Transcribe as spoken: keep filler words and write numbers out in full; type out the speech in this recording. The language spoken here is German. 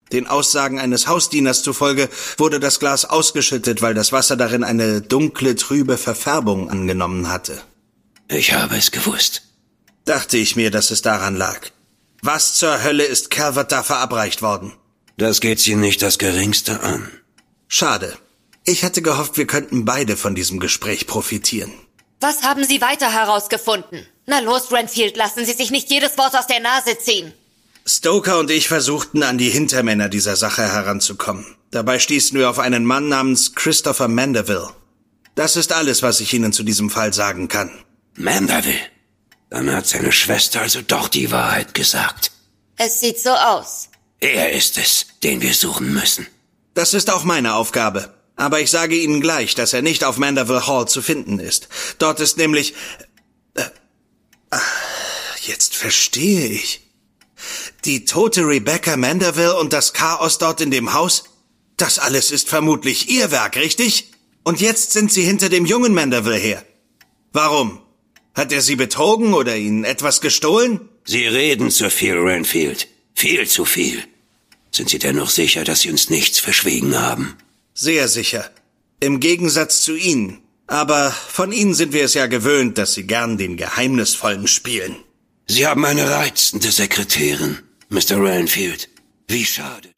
Den Aussagen eines Hausdieners zufolge wurde das Glas ausgeschüttet, weil das Wasser darin eine dunkle, trübe Verfärbung angenommen hatte. Ich habe es gewusst. Dachte ich mir, dass es daran lag. Was zur Hölle ist Calvert da verabreicht worden? Das geht Sie nicht das Geringste an. Schade. Ich hatte gehofft, wir könnten beide von diesem Gespräch profitieren. Was haben Sie weiter herausgefunden? Na los, Renfield, lassen Sie sich nicht jedes Wort aus der Nase ziehen. Stoker und ich versuchten, an die Hintermänner dieser Sache heranzukommen. Dabei stießen wir auf einen Mann namens Christopher Mandeville. Das ist alles, was ich Ihnen zu diesem Fall sagen kann. Mandeville? Dann hat seine Schwester also doch die Wahrheit gesagt. Es sieht so aus. Er ist es, den wir suchen müssen. Das ist auch meine Aufgabe. Aber ich sage Ihnen gleich, dass er nicht auf Mandeville Hall zu finden ist. Dort ist nämlich... Äh, äh, jetzt verstehe ich. Die tote Rebecca Mandeville und das Chaos dort in dem Haus? Das alles ist vermutlich Ihr Werk, richtig? Und jetzt sind Sie hinter dem jungen Mandeville her. Warum? Hat er Sie betrogen oder Ihnen etwas gestohlen? Sie reden zu viel, Renfield. Viel zu viel. Sind Sie dennoch sicher, dass Sie uns nichts verschwiegen haben? Sehr sicher. Im Gegensatz zu Ihnen. Aber von Ihnen sind wir es ja gewöhnt, dass Sie gern den Geheimnisvollen spielen. Sie haben eine reizende Sekretärin, Mister Renfield. Wie schade.